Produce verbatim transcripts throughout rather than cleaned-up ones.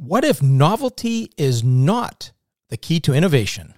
What if novelty is not the key to innovation?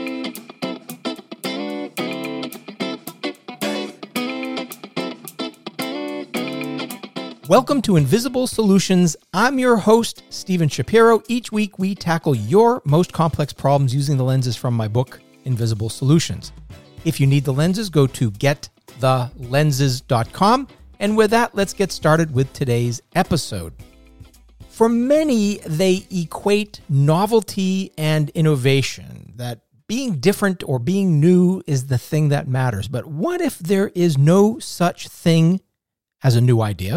Welcome to Invisible Solutions. I'm your host, Steven Shapiro. Each week, we tackle your most complex problems using the lenses from my book, Invisible Solutions. If you need the lenses, go to get the lenses dot com. And with that, let's get started with today's episode. For many, they equate novelty and innovation, that being different or being new is the thing that matters. But what if there is no such thing as a new idea?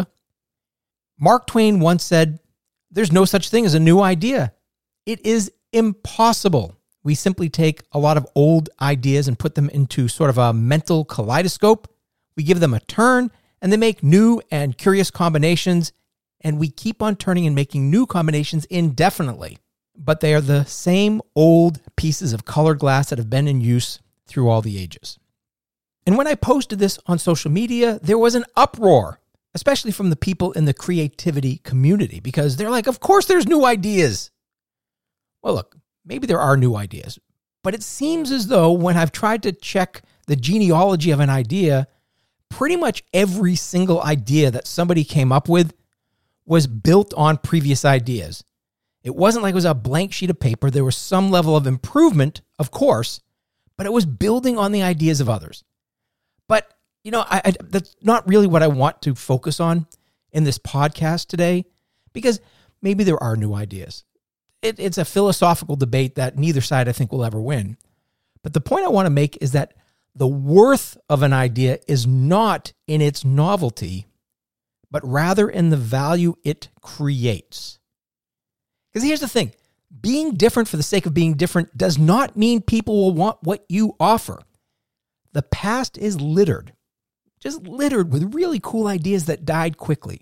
Mark Twain once said, "There's no such thing as a new idea. It is impossible." We simply take a lot of old ideas and put them into sort of a mental kaleidoscope. We give them a turn, and they make new and curious combinations, and we keep on turning and making new combinations indefinitely. But they are the same old pieces of colored glass that have been in use through all the ages. And when I posted this on social media, there was an uproar, especially from the people in the creativity community, because they're like, of course there's new ideas. Well, look, maybe there are new ideas, but it seems as though when I've tried to check the genealogy of an idea, pretty much every single idea that somebody came up with was built on previous ideas. It wasn't like it was a blank sheet of paper. There was some level of improvement, of course, but it was building on the ideas of others. But You know, I, I, that's not really what I want to focus on in this podcast today, because maybe there are new ideas. It, it's a philosophical debate that neither side, I think, will ever win. But the point I want to make is that the worth of an idea is not in its novelty, but rather in the value it creates. Because here's the thing, being different for the sake of being different does not mean people will want what you offer. The past is littered. Just littered with really cool ideas that died quickly.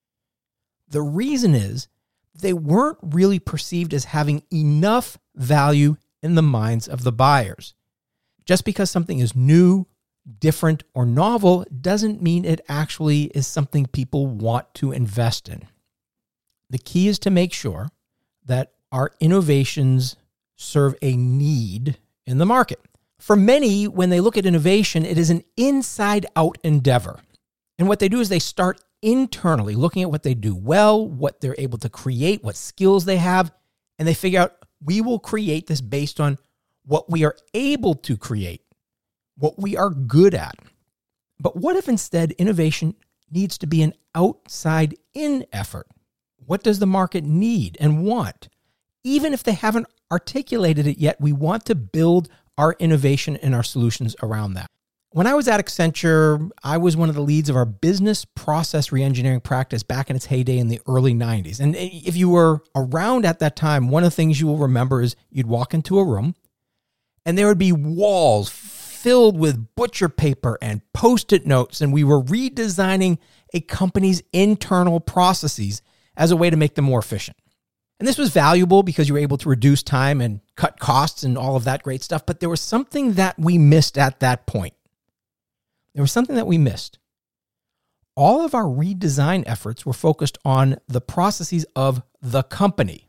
The reason is they weren't really perceived as having enough value in the minds of the buyers. Just because something is new, different, or novel doesn't mean it actually is something people want to invest in. The key is to make sure that our innovations serve a need in the market. For many, when they look at innovation, it is an inside-out endeavor. And what they do is they start internally, looking at what they do well, what they're able to create, what skills they have, and they figure out, we will create this based on what we are able to create, what we are good at. But what if instead innovation needs to be an outside-in effort? What does the market need and want? Even if they haven't articulated it yet, we want to build our innovation and our solutions around that. When I was at Accenture, I was one of the leads of our business process reengineering practice back in its heyday in the early nineties. And if you were around at that time, one of the things you will remember is you'd walk into a room and there would be walls filled with butcher paper and Post-it notes, and we were redesigning a company's internal processes as a way to make them more efficient. And this was valuable because you were able to reduce time and cut costs and all of that great stuff. But there was something that we missed at that point. There was something that we missed. All of our redesign efforts were focused on the processes of the company.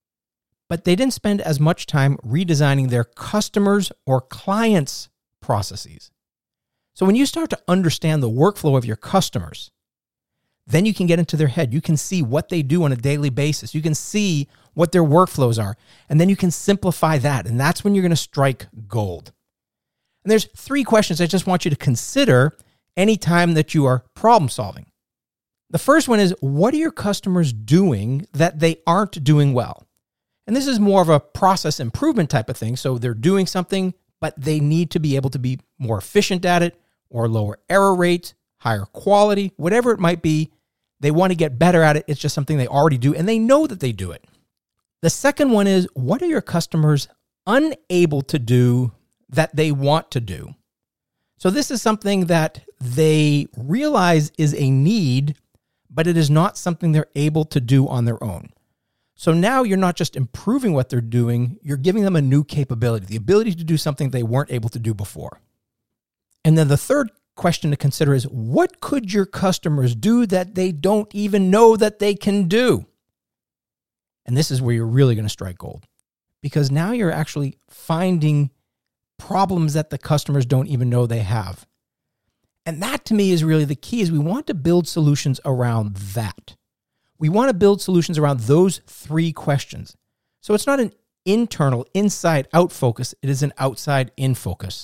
But they didn't spend as much time redesigning their customers' or clients' processes. So when you start to understand the workflow of your customers, then you can get into their head. You can see what they do on a daily basis. You can see what their workflows are. And then you can simplify that. And that's when you're going to strike gold. And there's three questions I just want you to consider anytime that you are problem solving. The first one is, what are your customers doing that they aren't doing well? And this is more of a process improvement type of thing. So they're doing something, but they need to be able to be more efficient at it, or lower error rates, higher quality, whatever it might be. They want to get better at it. It's just something they already do, and they know that they do it. The second one is, what are your customers unable to do that they want to do? So this is something that they realize is a need, but it is not something they're able to do on their own. So now you're not just improving what they're doing, you're giving them a new capability, the ability to do something they weren't able to do before. And then the third question to consider is, what could your customers do that they don't even know that they can do? And this is where you're really going to strike gold, because now you're actually finding problems that the customers don't even know they have. And that to me is really the key, is we want to build solutions around that. We want to build solutions around those three questions. So it's not an internal, inside out focus. It is an outside in focus.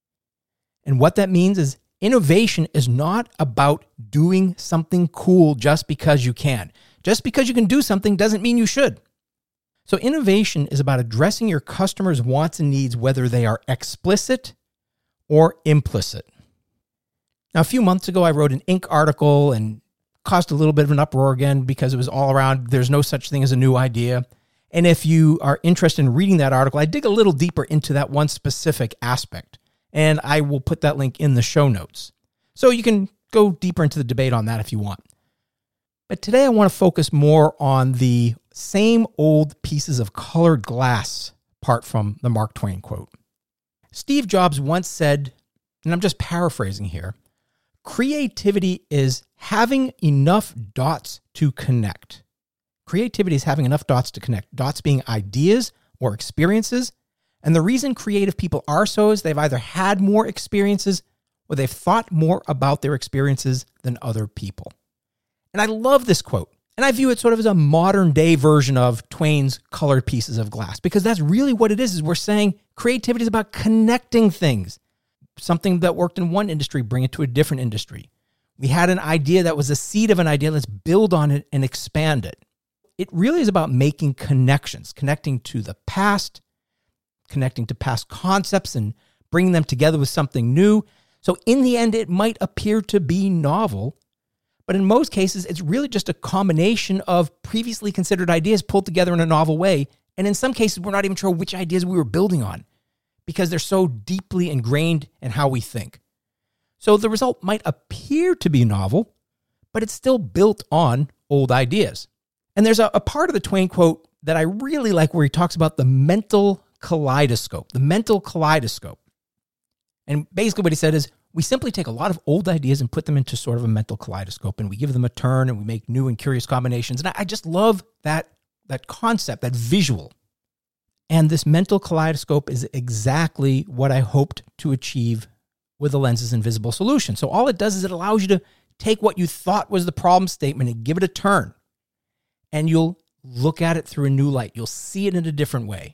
And what that means is innovation is not about doing something cool just because you can. Just because you can do something doesn't mean you should. So innovation is about addressing your customers' wants and needs, whether they are explicit or implicit. Now, a few months ago, I wrote an Inc article and caused a little bit of an uproar again because it was all around there's no such thing as a new idea. And if you are interested in reading that article, I dig a little deeper into that one specific aspect. And I will put that link in the show notes. So you can go deeper into the debate on that if you want. But today I want to focus more on the same old pieces of colored glass part from the Mark Twain quote. Steve Jobs once said, and I'm just paraphrasing here, creativity is having enough dots to connect. Creativity is having enough dots to connect. Dots being ideas or experiences. And the reason creative people are so is they've either had more experiences or they've thought more about their experiences than other people. And I love this quote. And I view it sort of as a modern day version of Twain's colored pieces of glass, because that's really what it is, is we're saying creativity is about connecting things. Something that worked in one industry, bring it to a different industry. We had an idea that was a seed of an idea. Let's build on it and expand it. It really is about making connections, connecting to the past, connecting to past concepts and bringing them together with something new. So in the end, it might appear to be novel, but in most cases, it's really just a combination of previously considered ideas pulled together in a novel way. And in some cases, we're not even sure which ideas we were building on because they're so deeply ingrained in how we think. So the result might appear to be novel, but it's still built on old ideas. And there's a, a part of the Twain quote that I really like where he talks about the mental kaleidoscope, the mental kaleidoscope. And basically what he said is, we simply take a lot of old ideas and put them into sort of a mental kaleidoscope, and we give them a turn and we make new and curious combinations. And I, I just love that, that concept, that visual. And this mental kaleidoscope is exactly what I hoped to achieve with the Lenses Invisible solution. So all it does is it allows you to take what you thought was the problem statement and give it a turn. And you'll look at it through a new light. You'll see it in a different way.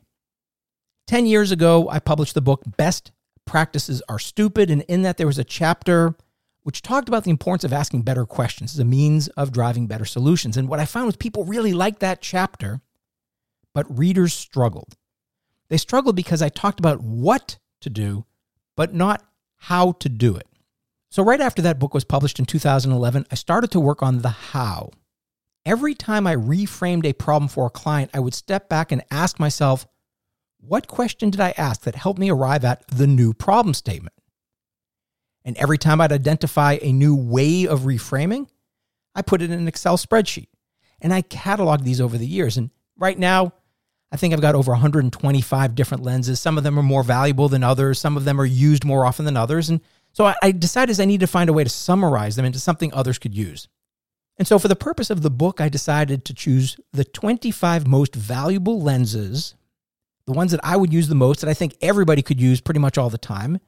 Ten years ago, I published the book, Best Practices Are Stupid. And in that, there was a chapter which talked about the importance of asking better questions as a means of driving better solutions. And what I found was people really liked that chapter, but readers struggled. They struggled because I talked about what to do, but not how to do it. So right after that book was published in two thousand eleven, I started to work on the how. Every time I reframed a problem for a client, I would step back and ask myself, what question did I ask that helped me arrive at the new problem statement? And every time I'd identify a new way of reframing, I put it in an Excel spreadsheet. And I cataloged these over the years. And right now, I think I've got over one hundred twenty-five different lenses. Some of them are more valuable than others. Some of them are used more often than others. And so I, I decided I needed to find a way to summarize them into something others could use. And so for the purpose of the book, I decided to choose the twenty-five most valuable lenses, the ones that I would use the most, that I think everybody could use pretty much all the time.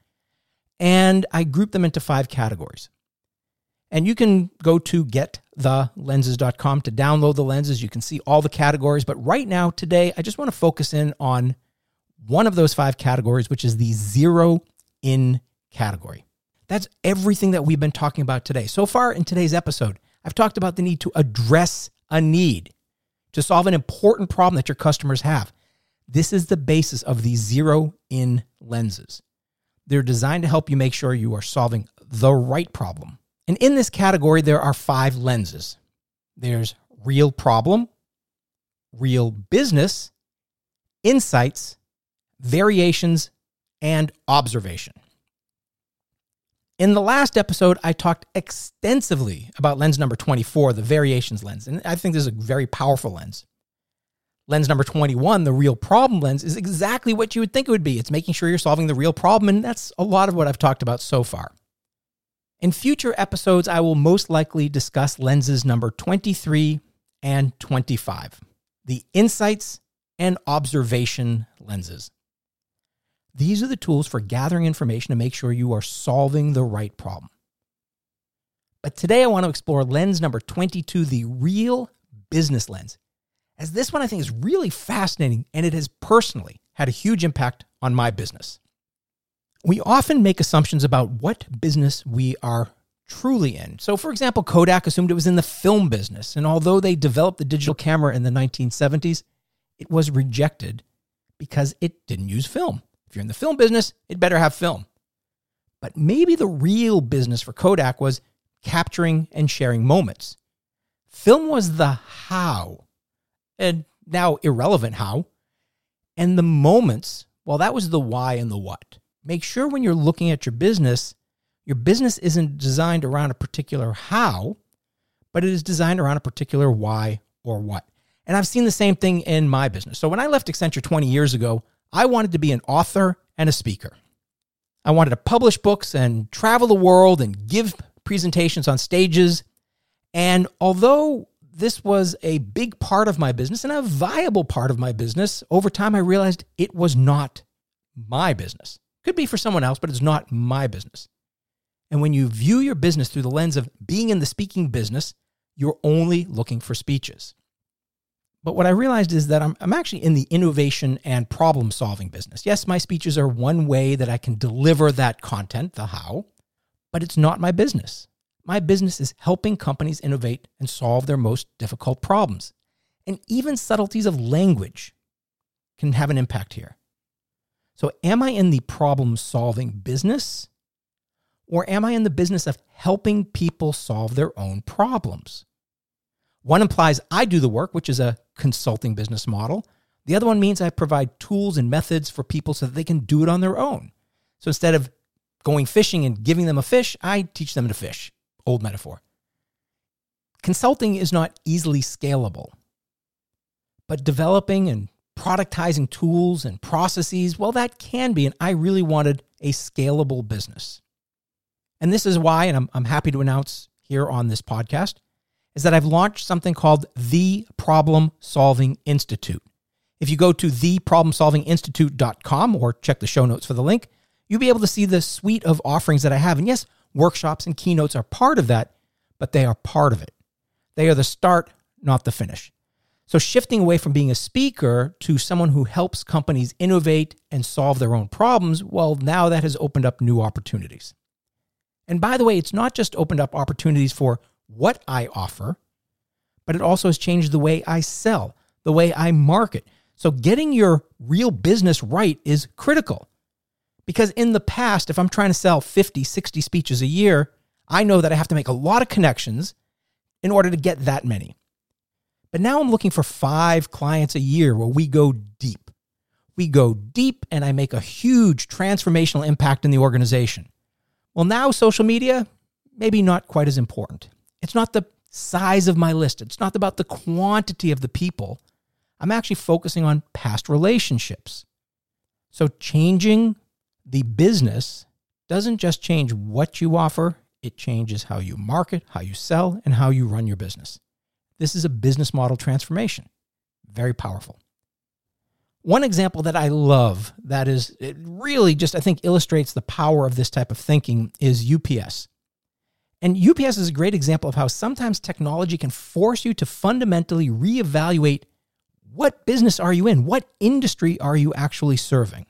And I grouped them into five categories. And you can go to get the lenses dot com to download the lenses. You can see all the categories. But right now, today, I just want to focus in on one of those five categories, which is the zero in category. That's everything that we've been talking about today. So far in today's episode, I've talked about the need to address a need, to solve an important problem that your customers have. This is the basis of the zero-in lenses. They're designed to help you make sure you are solving the right problem. And in this category, there are five lenses. There's real problem, real business, insights, variations, and observation. In the last episode, I talked extensively about lens number twenty-four, the variations lens. And I think this is a very powerful lens. Lens number twenty-one, the real problem lens, is exactly what you would think it would be. It's making sure you're solving the real problem, and that's a lot of what I've talked about so far. In future episodes, I will most likely discuss lenses number twenty-three and twenty-five. the insights and observation lenses. These are the tools for gathering information to make sure you are solving the right problem. But today I want to explore lens number twenty-two, the real business lens, as this one I think is really fascinating, and it has personally had a huge impact on my business. We often make assumptions about what business we are truly in. So, for example, Kodak assumed it was in the film business, and although they developed the digital camera in the nineteen seventies, it was rejected because it didn't use film. If you're in the film business, it better have film. But maybe the real business for Kodak was capturing and sharing moments. Film was the how, and now irrelevant how, and the moments, well, that was the why and the what. Make sure when you're looking at your business, your business isn't designed around a particular how, but it is designed around a particular why or what. And I've seen the same thing in my business. So when I left Accenture twenty years ago, I wanted to be an author and a speaker. I wanted to publish books and travel the world and give presentations on stages. And although this was a big part of my business and a viable part of my business, over time I realized it was not my business. Could be for someone else, but it's not my business. And when you view your business through the lens of being in the speaking business, you're only looking for speeches. But what I realized is that I'm, I'm actually in the innovation and problem-solving business. Yes, my speeches are one way that I can deliver that content, the how, but it's not my business. My business is helping companies innovate and solve their most difficult problems. And even subtleties of language can have an impact here. So am I in the problem-solving business, or am I in the business of helping people solve their own problems? One implies I do the work, which is a consulting business model. The other one means I provide tools and methods for people so that they can do it on their own. So instead of going fishing and giving them a fish, I teach them to fish. Old metaphor. Consulting is not easily scalable, but developing and productizing tools and processes, well, that can be, and I really wanted a scalable business. And this is why, and I'm, I'm happy to announce here on this podcast, is that I've launched something called the Problem Solving Institute. If you go to the problem solving institute dot com or check the show notes for the link, you'll be able to see the suite of offerings that I have. And yes, workshops and keynotes are part of that, but they are part of it. They are the start, not the finish. So shifting away from being a speaker to someone who helps companies innovate and solve their own problems, well, now that has opened up new opportunities. And by the way, it's not just opened up opportunities for what I offer, but it also has changed the way I sell, the way I market. So getting your real business right is critical. Because in the past, if I'm trying to sell fifty, sixty speeches a year, I know that I have to make a lot of connections in order to get that many. But now I'm looking for five clients a year where we go deep. We go deep and I make a huge transformational impact in the organization. Well, now social media, maybe not quite as important. It's not the size of my list. It's not about the quantity of the people. I'm actually focusing on past relationships. So changing the business doesn't just change what you offer, it changes how you market, how you sell, and how you run your business. This is a business model transformation. Very powerful. One example that I love that is, it really just, I think, illustrates the power of this type of thinking is U P S. And U P S is a great example of how sometimes technology can force you to fundamentally reevaluate what business are you in? What industry are you actually serving?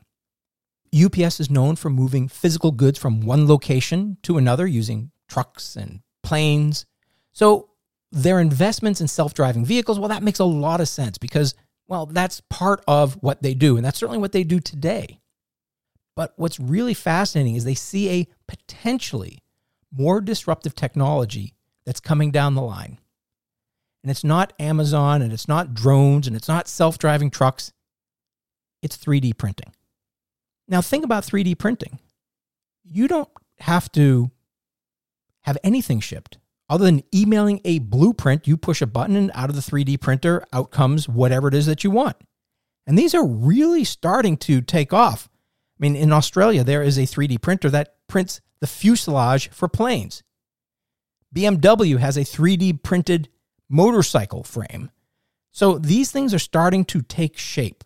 U P S is known for moving physical goods from one location to another using trucks and planes. So their investments in self-driving vehicles, well, that makes a lot of sense because, well, that's part of what they do. And that's certainly what they do today. But what's really fascinating is they see a potentially more disruptive technology that's coming down the line. And it's not Amazon, and it's not drones, and it's not self-driving trucks. It's three D printing. Now think about three D printing. You don't have to have anything shipped. Other than emailing a blueprint, you push a button and out of the three D printer, out comes whatever it is that you want. And these are really starting to take off. I mean, in Australia, there is a three D printer that prints the fuselage for planes. B M W has a three D printed motorcycle frame. So these things are starting to take shape.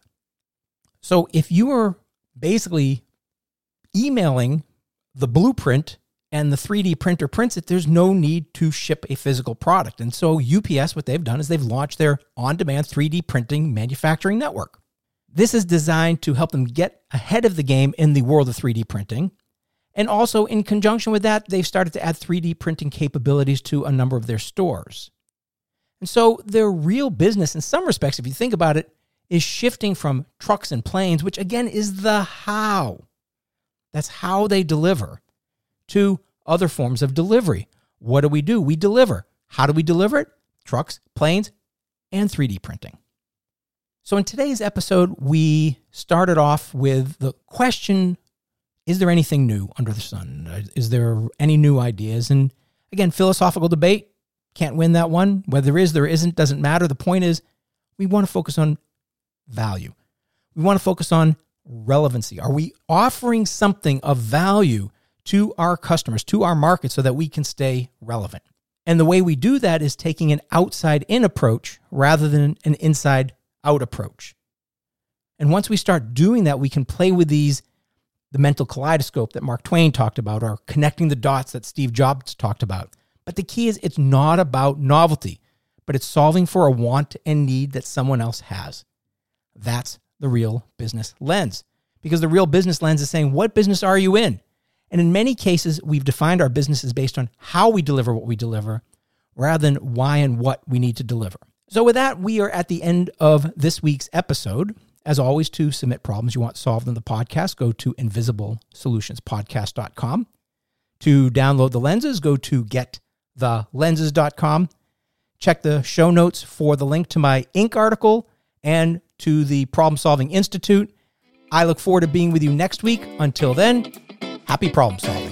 So if you are basically emailing the blueprint and the three D printer prints it, there's no need to ship a physical product. And so U P S, what they've done is they've launched their on-demand three D printing manufacturing network. This is designed to help them get ahead of the game in the world of three D printing. And also in conjunction with that, they've started to add three D printing capabilities to a number of their stores. And so their real business, in some respects, if you think about it, is shifting from trucks and planes, which again is the how. That's how they deliver, to other forms of delivery. What do we do? We deliver. How do we deliver it? Trucks, planes, and three D printing. So in today's episode, we started off with the question, is there anything new under the sun? Is there any new ideas? And again, philosophical debate, can't win that one. Whether there is, there isn't, doesn't matter. The point is, we want to focus on value. We want to focus on relevancy. Are we offering something of value to our customers, to our market, so that we can stay relevant? And the way we do that is taking an outside-in approach rather than an inside-out approach. And once we start doing that, we can play with these, the mental kaleidoscope that Mark Twain talked about, or connecting the dots that Steve Jobs talked about. But the key is, it's not about novelty, but it's solving for a want and need that someone else has. That's the real business lens. Because the real business lens is saying, what business are you in? And in many cases, we've defined our businesses based on how we deliver what we deliver, rather than why and what we need to deliver. So with that, we are at the end of this week's episode. As always, to submit problems you want solved in the podcast, go to invisible solutions podcast dot com. To download the lenses, go to get the lenses dot com. Check the show notes for the link to my Inc article and to the Problem Solving Institute. I look forward to being with you next week. Until then, happy problem solving.